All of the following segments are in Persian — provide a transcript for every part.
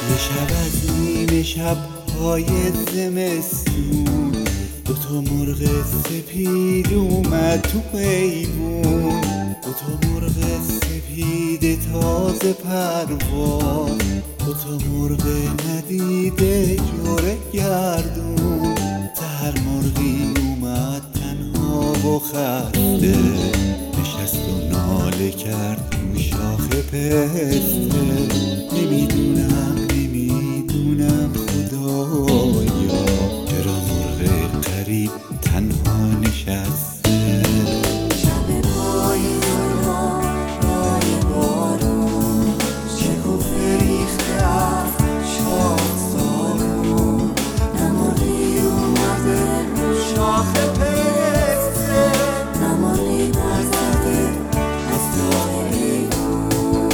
یه شب از نیمه شب‌های زمستون دوتا مرغ سپید اومد تو ایوون. دوتا مرغ سپید تازه پرواز، دوتا مرغ ندیده جوره گردون. سحر مرغی اومد تنها و خسته، نشست و ناله کرد تو شاخ پسته. نمیدونم خدایا چرا مرغ غریب تنها نشسته. شب پاییزا رای بارون، شکوفه ریخته از شاخسارون. نه مرغی اومده رو شاخ پسته، نه مرغی نزده از تاق ایوون.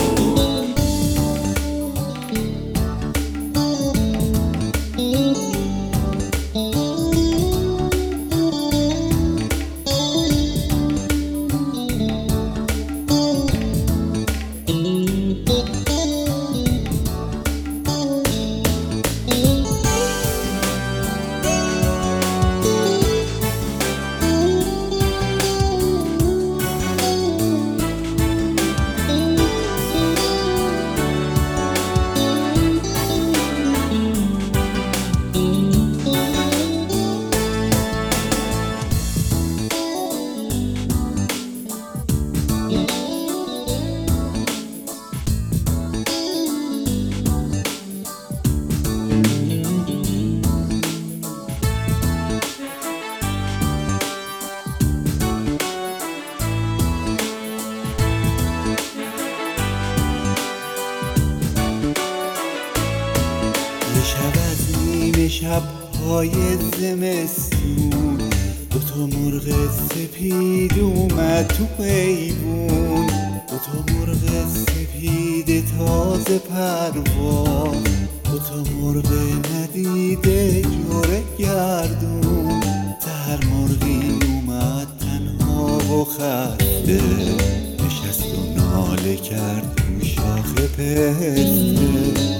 یه شب از نیمه شب‌های زمستون دوتا مرغ سپید اومد تو ایوون. دوتا مرغ سپید تازه پرواز، دوتا مرغ ندیده جوره گردون. سحر مرغی اومد تنها و خسته، نشست و ناله کرد تو شاخ پسته.